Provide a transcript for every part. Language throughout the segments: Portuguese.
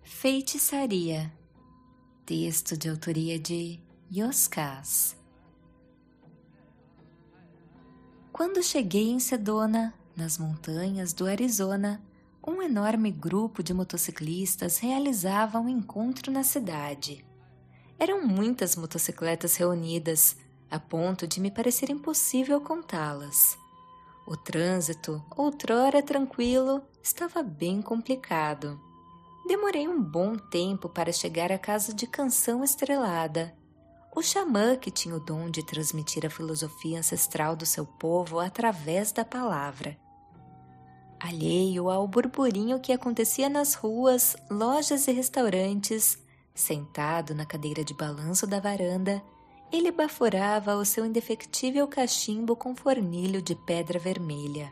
Feitiçaria. Texto de autoria de Yoskás. Quando cheguei em Sedona, nas montanhas do Arizona, um enorme grupo de motociclistas realizava um encontro na cidade. Eram muitas motocicletas reunidas, a ponto de me parecer impossível contá-las. O trânsito, outrora tranquilo, estava bem complicado. Demorei um bom tempo para chegar à casa de Canção Estrelada, o xamã que tinha o dom de transmitir a filosofia ancestral do seu povo através da palavra. Alheio ao burburinho que acontecia nas ruas, lojas e restaurantes, sentado na cadeira de balanço da varanda, ele baforava o seu indefectível cachimbo com fornilho de pedra vermelha.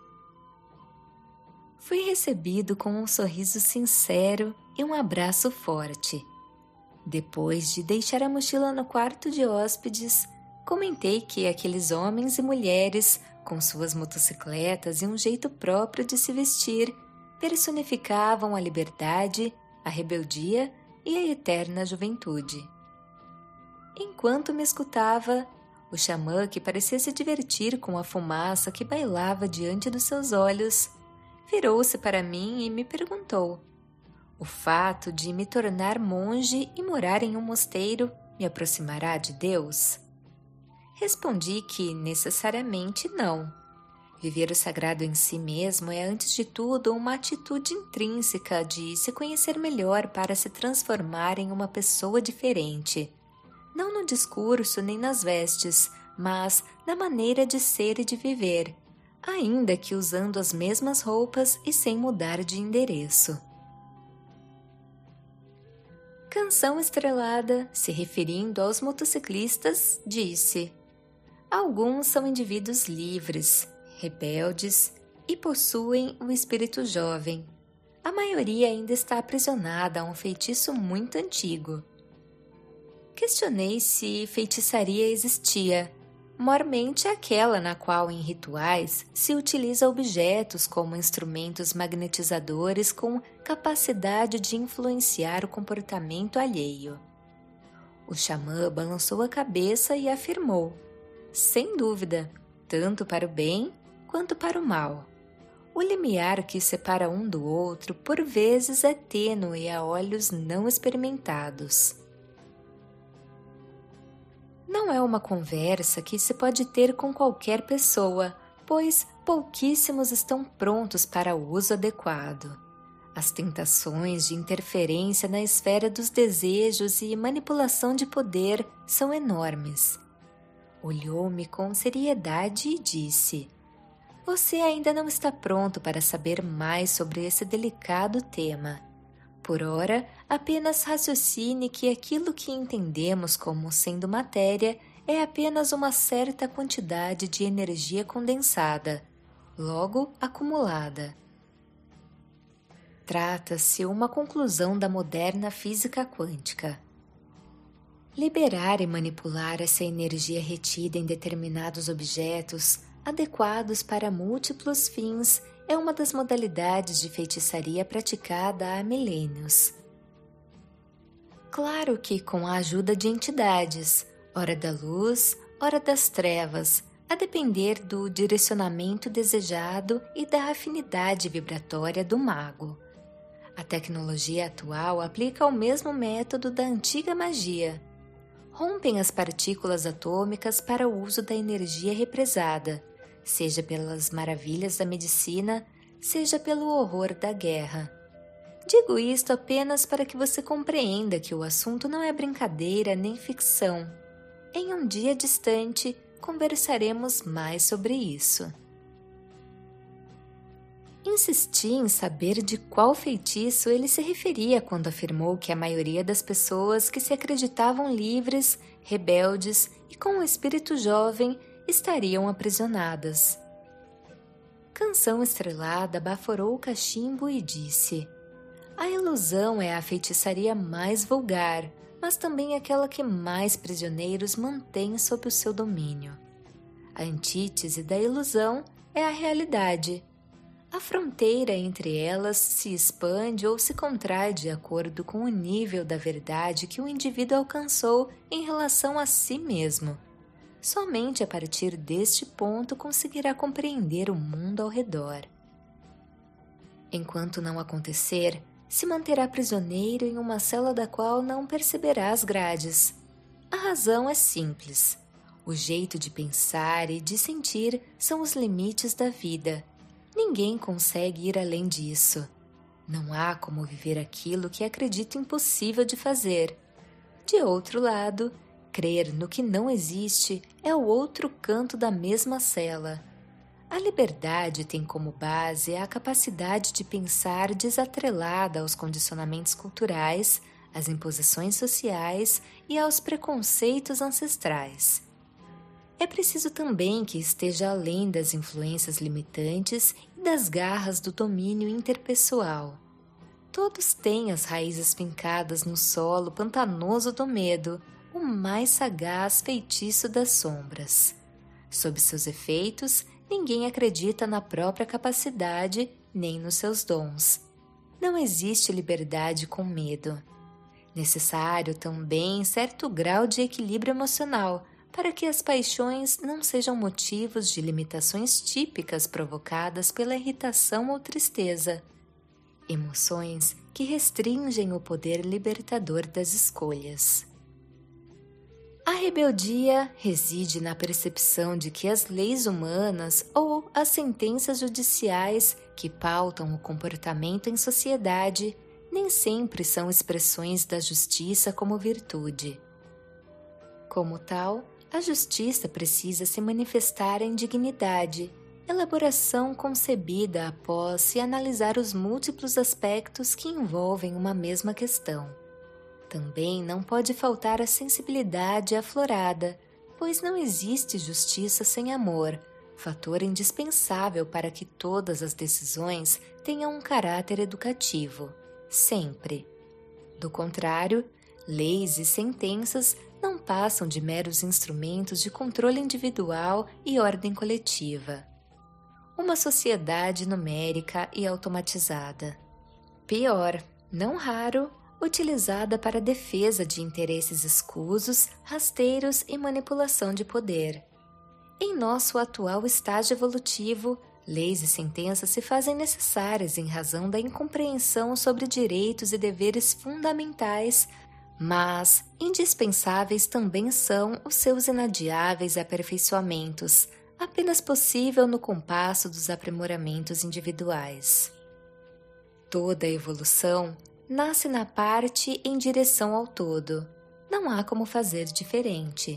Fui recebido com um sorriso sincero e um abraço forte. Depois de deixar a mochila no quarto de hóspedes, comentei que aqueles homens e mulheres, com suas motocicletas e um jeito próprio de se vestir, personificavam a liberdade, a rebeldia e a eterna juventude. Enquanto me escutava, o xamã, que parecia se divertir com a fumaça que bailava diante dos seus olhos, virou-se para mim e me perguntou: o fato de me tornar monge e morar em um mosteiro me aproximará de Deus? Respondi que necessariamente não. Viver o sagrado em si mesmo é, antes de tudo, uma atitude intrínseca de se conhecer melhor para se transformar em uma pessoa diferente. Não no discurso nem nas vestes, mas na maneira de ser e de viver, ainda que usando as mesmas roupas e sem mudar de endereço. Canção Estrelada, se referindo aos motociclistas, disse: alguns são indivíduos livres, rebeldes e possuem o espírito jovem. A maioria ainda está aprisionada a um feitiço muito antigo. Questionei se feitiçaria existia, mormente aquela na qual em rituais se utiliza objetos como instrumentos magnetizadores com capacidade de influenciar o comportamento alheio. O xamã balançou a cabeça e afirmou: sem dúvida, tanto para o bem quanto para o mal. O limiar que separa um do outro por vezes é tênue a olhos não experimentados. Não é uma conversa que se pode ter com qualquer pessoa, pois pouquíssimos estão prontos para o uso adequado. As tentações de interferência na esfera dos desejos e manipulação de poder são enormes. Olhou-me com seriedade e disse: você ainda não está pronto para saber mais sobre esse delicado tema. Por ora, apenas raciocine que aquilo que entendemos como sendo matéria é apenas uma certa quantidade de energia condensada, logo acumulada. Trata-se uma conclusão da moderna física quântica. Liberar e manipular essa energia retida em determinados objetos, adequados para múltiplos fins, é uma das modalidades de feitiçaria praticada há milênios. Claro que com a ajuda de entidades, ora da luz, ora das trevas, a depender do direcionamento desejado e da afinidade vibratória do mago. A tecnologia atual aplica o mesmo método da antiga magia. Rompem as partículas atômicas para o uso da energia represada, seja pelas maravilhas da medicina, seja pelo horror da guerra. Digo isto apenas para que você compreenda que o assunto não é brincadeira nem ficção. Em um dia distante, conversaremos mais sobre isso. Insisti em saber de qual feitiço ele se referia quando afirmou que a maioria das pessoas que se acreditavam livres, rebeldes e com um espírito jovem estariam aprisionadas. Canção Estrelada baforou o cachimbo e disse: a ilusão é a feitiçaria mais vulgar, mas também aquela que mais prisioneiros mantém sob o seu domínio. A antítese da ilusão é a realidade. A fronteira entre elas se expande ou se contrai de acordo com o nível da verdade que o indivíduo alcançou em relação a si mesmo. Somente a partir deste ponto conseguirá compreender o mundo ao redor. Enquanto não acontecer, se manterá prisioneiro em uma cela da qual não perceberá as grades. A razão é simples. O jeito de pensar e de sentir são os limites da vida. Ninguém consegue ir além disso. Não há como viver aquilo que acredita impossível de fazer. De outro lado, crer no que não existe é o outro canto da mesma cela. A liberdade tem como base a capacidade de pensar desatrelada aos condicionamentos culturais, às imposições sociais e aos preconceitos ancestrais. É preciso também que esteja além das influências limitantes e das garras do domínio interpessoal. Todos têm as raízes fincadas no solo pantanoso do medo, o mais sagaz feitiço das sombras. Sob seus efeitos, ninguém acredita na própria capacidade nem nos seus dons. Não existe liberdade com medo. Necessário também certo grau de equilíbrio emocional para que as paixões não sejam motivos de limitações típicas provocadas pela irritação ou tristeza. Emoções que restringem o poder libertador das escolhas. A rebeldia reside na percepção de que as leis humanas ou as sentenças judiciais que pautam o comportamento em sociedade nem sempre são expressões da justiça como virtude. Como tal, a justiça precisa se manifestar em dignidade, elaboração concebida após se analisar os múltiplos aspectos que envolvem uma mesma questão. Também não pode faltar a sensibilidade aflorada, pois não existe justiça sem amor, fator indispensável para que todas as decisões tenham um caráter educativo, sempre. Do contrário, leis e sentenças não passam de meros instrumentos de controle individual e ordem coletiva. Uma sociedade numérica e automatizada. Pior, não raro, utilizada para a defesa de interesses escusos, rasteiros e manipulação de poder. Em nosso atual estágio evolutivo, leis e sentenças se fazem necessárias em razão da incompreensão sobre direitos e deveres fundamentais, mas indispensáveis também são os seus inadiáveis aperfeiçoamentos, apenas possível no compasso dos aprimoramentos individuais. Toda evolução nasce na parte em direção ao todo. Não há como fazer diferente.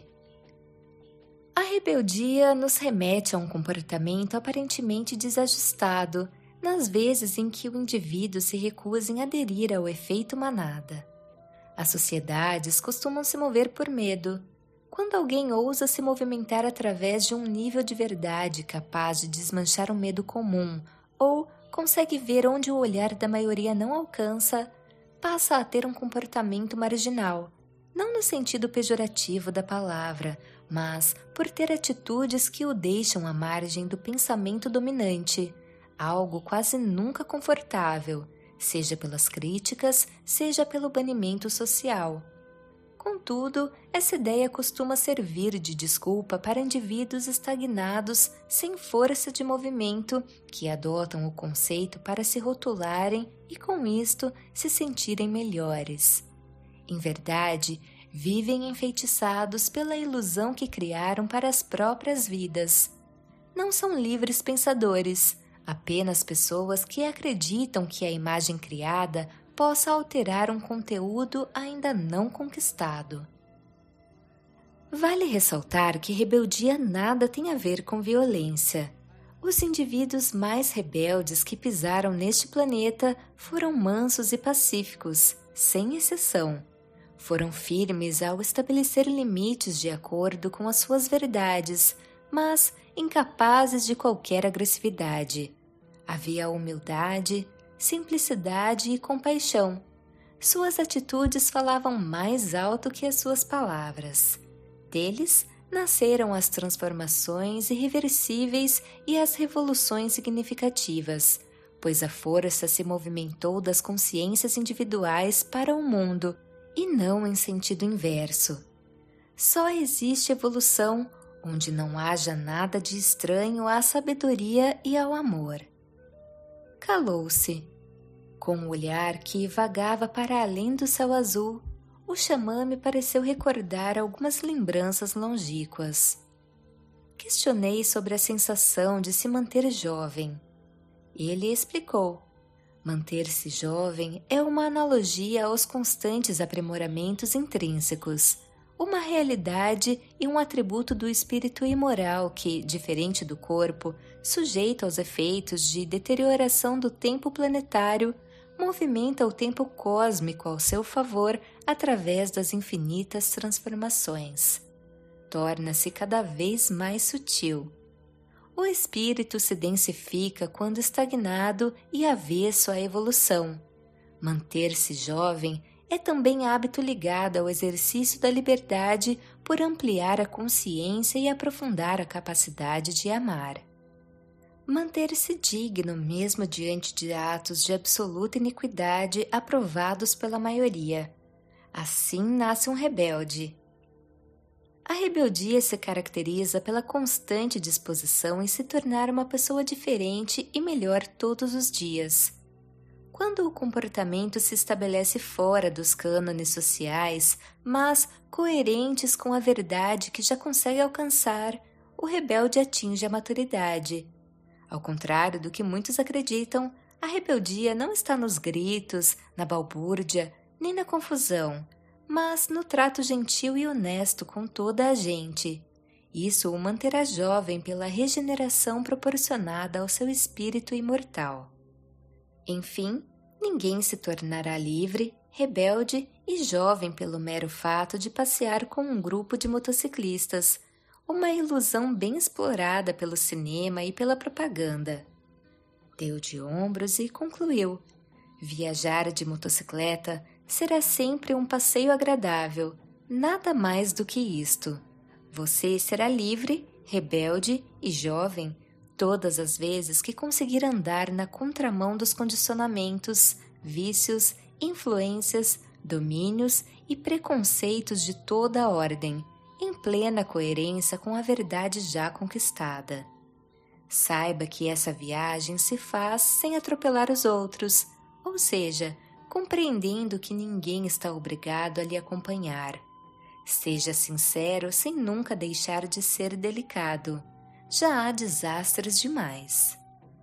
A rebeldia nos remete a um comportamento aparentemente desajustado, nas vezes em que o indivíduo se recusa em aderir ao efeito manada. As sociedades costumam se mover por medo. Quando alguém ousa se movimentar através de um nível de verdade capaz de desmanchar o medo comum, ou consegue ver onde o olhar da maioria não alcança, passa a ter um comportamento marginal, não no sentido pejorativo da palavra, mas por ter atitudes que o deixam à margem do pensamento dominante, algo quase nunca confortável, seja pelas críticas, seja pelo banimento social. Contudo, essa ideia costuma servir de desculpa para indivíduos estagnados, sem força de movimento, que adotam o conceito para se rotularem e, com isto, se sentirem melhores. Em verdade, vivem enfeitiçados pela ilusão que criaram para as próprias vidas. Não são livres pensadores, apenas pessoas que acreditam que a imagem criada possa alterar um conteúdo ainda não conquistado. Vale ressaltar que rebeldia nada tem a ver com violência. Os indivíduos mais rebeldes que pisaram neste planeta foram mansos e pacíficos, sem exceção. Foram firmes ao estabelecer limites de acordo com as suas verdades, mas incapazes de qualquer agressividade. Havia humildade, simplicidade e compaixão. Suas atitudes falavam mais alto que as suas palavras. Deles nasceram as transformações irreversíveis e as revoluções significativas, pois a força se movimentou das consciências individuais para o mundo e não em sentido inverso. Só existe evolução onde não haja nada de estranho à sabedoria e ao amor. Calou-se. Com o olhar que vagava para além do céu azul, o xamã me pareceu recordar algumas lembranças longínquas. Questionei sobre a sensação de se manter jovem. Ele explicou. Manter-se jovem é uma analogia aos constantes aprimoramentos intrínsecos, uma realidade e um atributo do espírito imoral que, diferente do corpo, sujeito aos efeitos de deterioração do tempo planetário, movimenta o tempo cósmico ao seu favor através das infinitas transformações. Torna-se cada vez mais sutil. O espírito se densifica quando estagnado e avesso à evolução. Manter-se jovem é também hábito ligado ao exercício da liberdade por ampliar a consciência e aprofundar a capacidade de amar. Manter-se digno mesmo diante de atos de absoluta iniquidade aprovados pela maioria. Assim nasce um rebelde. A rebeldia se caracteriza pela constante disposição em se tornar uma pessoa diferente e melhor todos os dias. Quando o comportamento se estabelece fora dos cânones sociais, mas coerentes com a verdade que já consegue alcançar, o rebelde atinge a maturidade. Ao contrário do que muitos acreditam, a rebeldia não está nos gritos, na balbúrdia, nem na confusão, mas no trato gentil e honesto com toda a gente. Isso o manterá jovem pela regeneração proporcionada ao seu espírito imortal. Enfim, ninguém se tornará livre, rebelde e jovem pelo mero fato de passear com um grupo de motociclistas, uma ilusão bem explorada pelo cinema e pela propaganda. Deu de ombros e concluiu: viajar de motocicleta será sempre um passeio agradável, nada mais do que isto. Você será livre, rebelde e jovem todas as vezes que conseguir andar na contramão dos condicionamentos, vícios, influências, domínios e preconceitos de toda a ordem, em plena coerência com a verdade já conquistada. Saiba que essa viagem se faz sem atropelar os outros, ou seja, compreendendo que ninguém está obrigado a lhe acompanhar. Seja sincero sem nunca deixar de ser delicado. Já há desastres demais.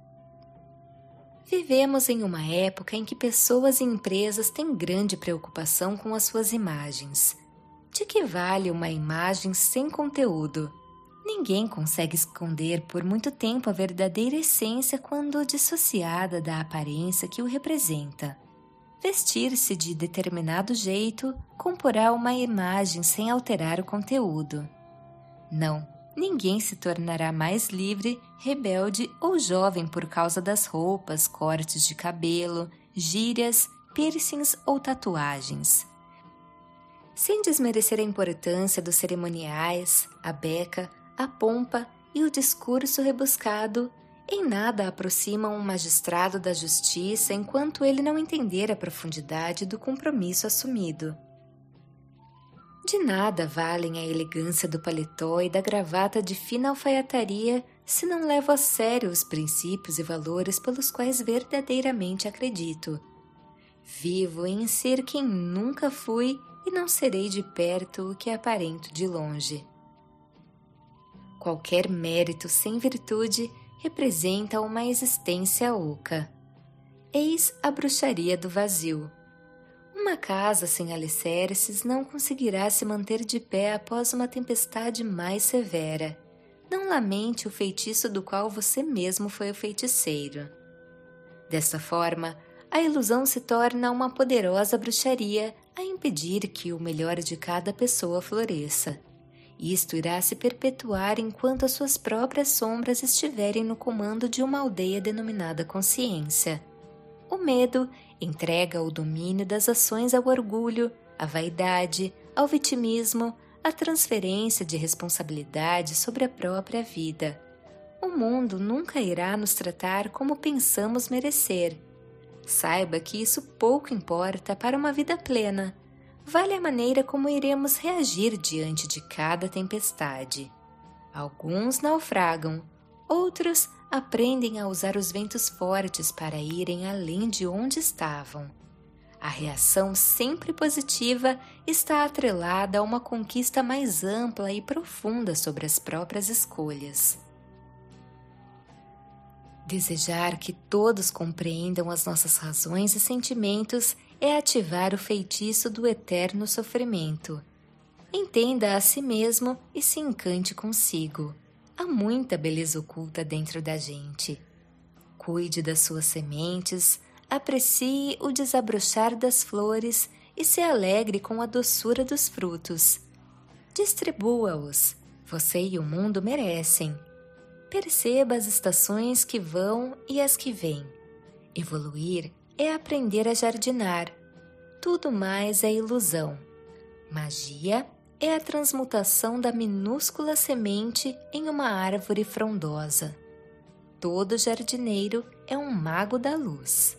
Vivemos em uma época em que pessoas e empresas têm grande preocupação com as suas imagens. De que vale uma imagem sem conteúdo? Ninguém consegue esconder por muito tempo a verdadeira essência quando dissociada da aparência que o representa. Vestir-se de determinado jeito comporá uma imagem sem alterar o conteúdo. Não, ninguém se tornará mais livre, rebelde ou jovem por causa das roupas, cortes de cabelo, gírias, piercings ou tatuagens. Sem desmerecer a importância dos cerimoniais, a beca, a pompa e o discurso rebuscado, em nada aproximam um magistrado da justiça enquanto ele não entender a profundidade do compromisso assumido. De nada valem a elegância do paletó e da gravata de fina alfaiataria se não levo a sério os princípios e valores pelos quais verdadeiramente acredito. Vivo em ser quem nunca fui e não serei de perto o que aparento de longe. Qualquer mérito sem virtude representa uma existência oca. Eis a bruxaria do vazio. Uma casa sem alicerces não conseguirá se manter de pé após uma tempestade mais severa. Não lamente o feitiço do qual você mesmo foi o feiticeiro. Desta forma, a ilusão se torna uma poderosa bruxaria a impedir que o melhor de cada pessoa floresça. Isto irá se perpetuar enquanto as suas próprias sombras estiverem no comando de uma aldeia denominada consciência. O medo entrega o domínio das ações ao orgulho, à vaidade, ao vitimismo, à transferência de responsabilidade sobre a própria vida. o mundo nunca irá nos tratar como pensamos merecer. Saiba que isso pouco importa para uma vida plena. Vale a maneira como iremos reagir diante de cada tempestade. Alguns naufragam, outros aprendem a usar os ventos fortes para irem além de onde estavam. A reação sempre positiva está atrelada a uma conquista mais ampla e profunda sobre as próprias escolhas. Desejar que todos compreendam as nossas razões e sentimentos é ativar o feitiço do eterno sofrimento. Entenda a si mesmo e se encante consigo. Há muita beleza oculta dentro da gente. Cuide das suas sementes, aprecie o desabrochar das flores e se alegre com a doçura dos frutos. Distribua-os. Você e o mundo merecem. Perceba as estações que vão e as que vêm. Evoluir é aprender a jardinar. Tudo mais é ilusão. Magia é a transmutação da minúscula semente em uma árvore frondosa. Todo jardineiro é um mago da luz.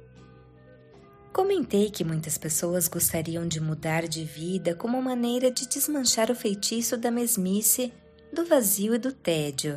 Comentei que muitas pessoas gostariam de mudar de vida como maneira de desmanchar o feitiço da mesmice, do vazio e do tédio.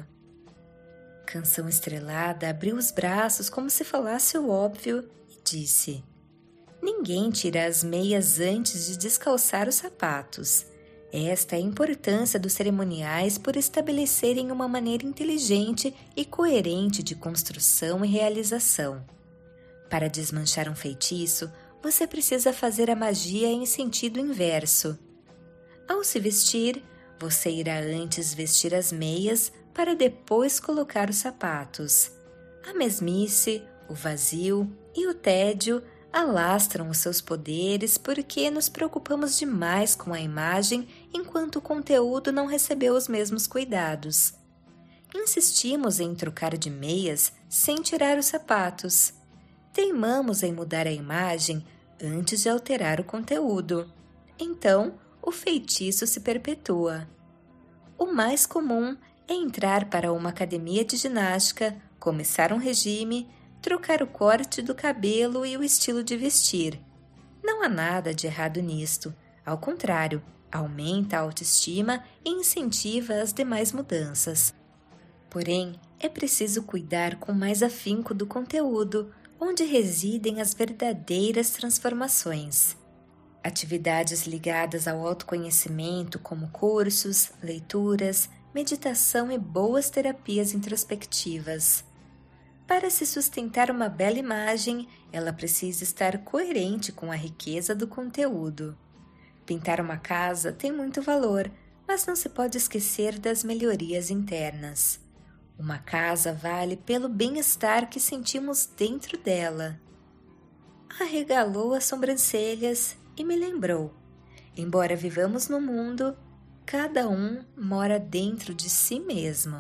Canção Estrelada abriu os braços como se falasse o óbvio e disse: ninguém tira as meias antes de descalçar os sapatos. Esta é a importância dos cerimoniais por estabelecerem uma maneira inteligente e coerente de construção e realização. Para desmanchar um feitiço, você precisa fazer a magia em sentido inverso. Ao se vestir, você irá antes vestir as meias para depois colocar os sapatos. A mesmice, o vazio e o tédio alastram os seus poderes porque nos preocupamos demais com a imagem enquanto o conteúdo não recebeu os mesmos cuidados. Insistimos em trocar de meias sem tirar os sapatos. Teimamos em mudar a imagem antes de alterar o conteúdo. Então, o feitiço se perpetua. O mais comum é entrar para uma academia de ginástica, começar um regime, trocar o corte do cabelo e o estilo de vestir. Não há nada de errado nisto. Ao contrário, aumenta a autoestima e incentiva as demais mudanças. Porém, é preciso cuidar com mais afinco do conteúdo, onde residem as verdadeiras transformações. Atividades ligadas ao autoconhecimento, como cursos, leituras, meditação e boas terapias introspectivas. Para se sustentar uma bela imagem, ela precisa estar coerente com a riqueza do conteúdo. Pintar uma casa tem muito valor, mas não se pode esquecer das melhorias internas. Uma casa vale pelo bem-estar que sentimos dentro dela. Arregalou as sobrancelhas e me lembrou: embora vivamos no mundo, cada um mora dentro de si mesmo.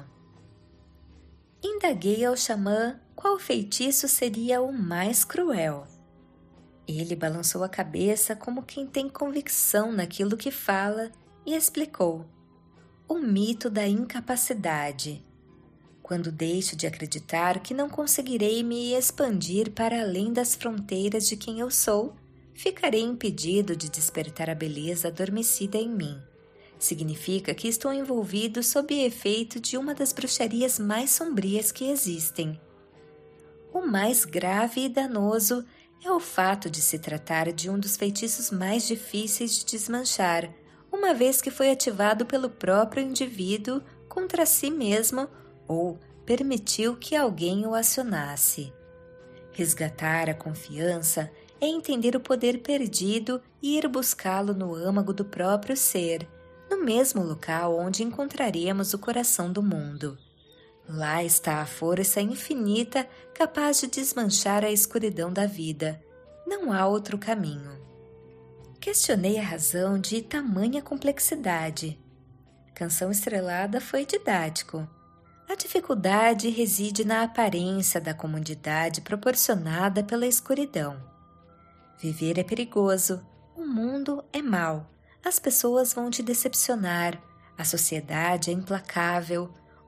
Indaguei ao xamã qual feitiço seria o mais cruel. Ele balançou a cabeça como quem tem convicção naquilo que fala e explicou: o mito da incapacidade. Quando deixo de acreditar que não conseguirei me expandir para além das fronteiras de quem eu sou, ficarei impedido de despertar a beleza adormecida em mim. Significa que estou envolvido sob efeito de uma das bruxarias mais sombrias que existem. O mais grave e danoso é o fato de se tratar de um dos feitiços mais difíceis de desmanchar, uma vez que foi ativado pelo próprio indivíduo contra si mesmo ou permitiu que alguém o acionasse. Resgatar a confiança é entender o poder perdido e ir buscá-lo no âmago do próprio ser, no mesmo local onde encontraremos o coração do mundo. Lá está a força infinita capaz de desmanchar a escuridão da vida. Não há outro caminho. Questionei a razão de tamanha complexidade. Canção Estrelada foi didático. A dificuldade reside na aparência da comodidade proporcionada pela escuridão. Viver é perigoso, o mundo é mau, as pessoas vão te decepcionar, a sociedade é implacável, o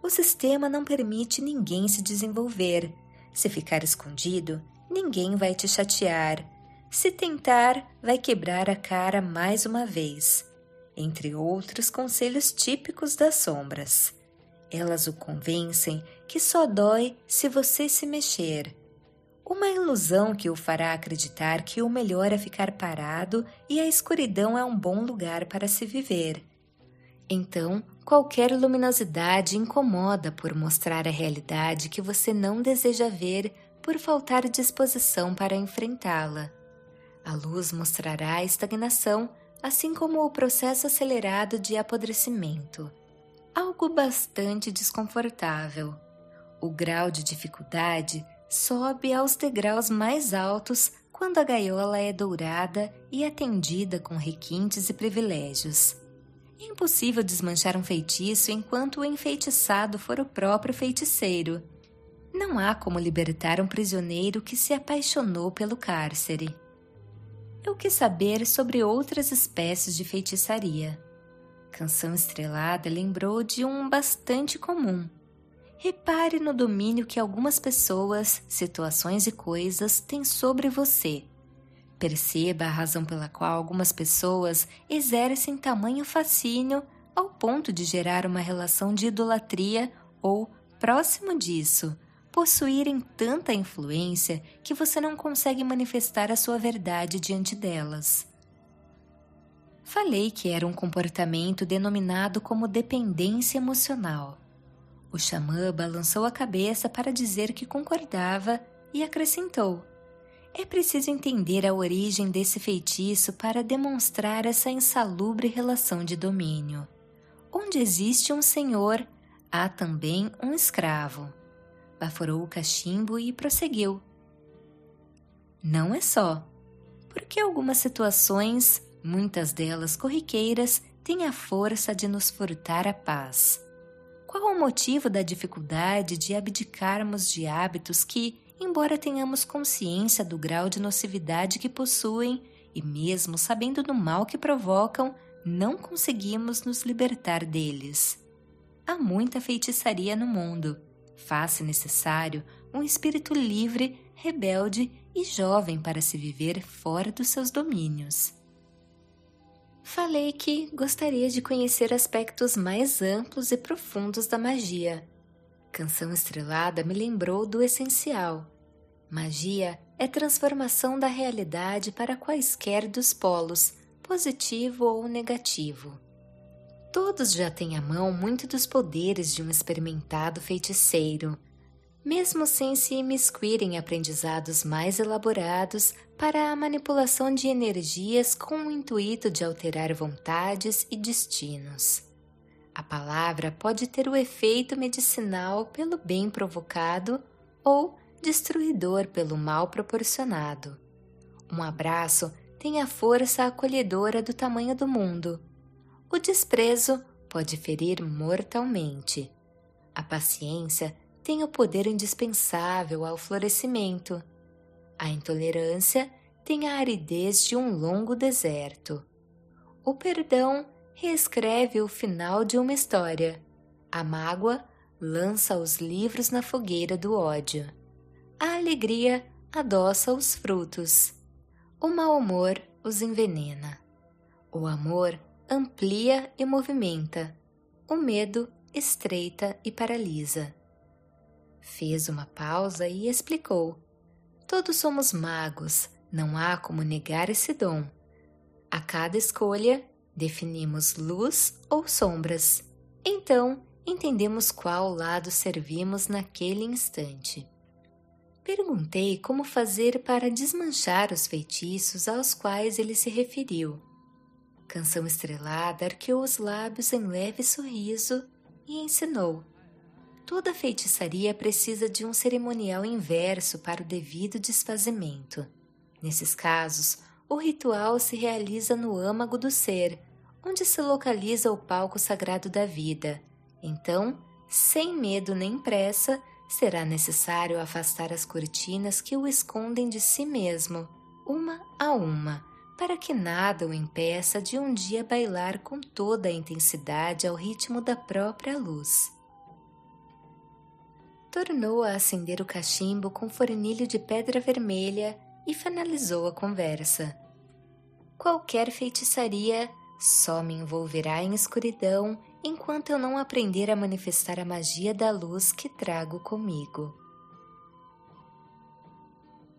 O sistema não permite ninguém se desenvolver. Se ficar escondido, ninguém vai te chatear. Se tentar, vai quebrar a cara mais uma vez. Entre outros conselhos típicos das sombras. Elas o convencem que só dói se você se mexer. Uma ilusão que o fará acreditar que o melhor é ficar parado e a escuridão é um bom lugar para se viver. Então, qualquer luminosidade incomoda por mostrar a realidade que você não deseja ver por faltar disposição para enfrentá-la. A luz mostrará a estagnação, assim como o processo acelerado de apodrecimento. Algo bastante desconfortável. O grau de dificuldade sobe aos degraus mais altos quando a gaiola é dourada e atendida com requintes e privilégios. É impossível desmanchar um feitiço enquanto o enfeitiçado for o próprio feiticeiro. Não há como libertar um prisioneiro que se apaixonou pelo cárcere. Eu quis saber sobre outras espécies de feitiçaria. Canção Estrelada lembrou de um bastante comum. Repare no domínio que algumas pessoas, situações e coisas têm sobre você. Perceba a razão pela qual algumas pessoas exercem tamanho fascínio ao ponto de gerar uma relação de idolatria ou, próximo disso, possuírem tanta influência que você não consegue manifestar a sua verdade diante delas. Falei que era um comportamento denominado como dependência emocional. O xamã balançou a cabeça para dizer que concordava e acrescentou: é preciso entender a origem desse feitiço para demonstrar essa insalubre relação de domínio. Onde existe um senhor, há também um escravo. Baforou o cachimbo e prosseguiu. Não é só, porque algumas situações, muitas delas corriqueiras, têm a força de nos furtar a paz. Qual o motivo da dificuldade de abdicarmos de hábitos que, embora tenhamos consciência do grau de nocividade que possuem e mesmo sabendo do mal que provocam, não conseguimos nos libertar deles? Há muita feitiçaria no mundo. Faz-se necessário um espírito livre, rebelde e jovem para se viver fora dos seus domínios. Falei que gostaria de conhecer aspectos mais amplos e profundos da magia. Canção Estrelada me lembrou do essencial. Magia é transformação da realidade para quaisquer dos polos, positivo ou negativo. Todos já têm à mão muito dos poderes de um experimentado feiticeiro, mesmo sem se imiscuir em aprendizados mais elaborados para a manipulação de energias com o intuito de alterar vontades e destinos. A palavra pode ter o efeito medicinal pelo bem provocado ou destruidor pelo mal proporcionado. Um abraço tem a força acolhedora do tamanho do mundo. O desprezo pode ferir mortalmente. A paciência tem o poder indispensável ao florescimento. A intolerância tem a aridez de um longo deserto. O perdão reescreve o final de uma história. A mágoa lança os livros na fogueira do ódio. A alegria adoça os frutos. O mau humor os envenena. O amor amplia e movimenta. O medo estreita e paralisa. Fez uma pausa e explicou. Todos somos magos, não há como negar esse dom. A cada escolha, definimos luz ou sombras. Então, entendemos qual lado servimos naquele instante. Perguntei como fazer para desmanchar os feitiços aos quais ele se referiu. Canção Estrelada arqueou os lábios em leve sorriso e ensinou. Toda feitiçaria precisa de um cerimonial inverso para o devido desfazimento. Nesses casos, o ritual se realiza no âmago do ser, onde se localiza o palco sagrado da vida. Então, sem medo nem pressa, será necessário afastar as cortinas que o escondem de si mesmo, uma a uma, para que nada o impeça de um dia bailar com toda a intensidade ao ritmo da própria luz. Tornou a acender o cachimbo com fornilho de pedra vermelha e finalizou a conversa. Qualquer feitiçaria só me envolverá em escuridão enquanto eu não aprender a manifestar a magia da luz que trago comigo.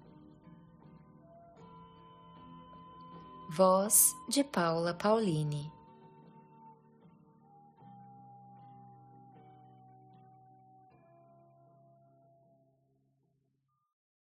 Voz de Paula Pauline.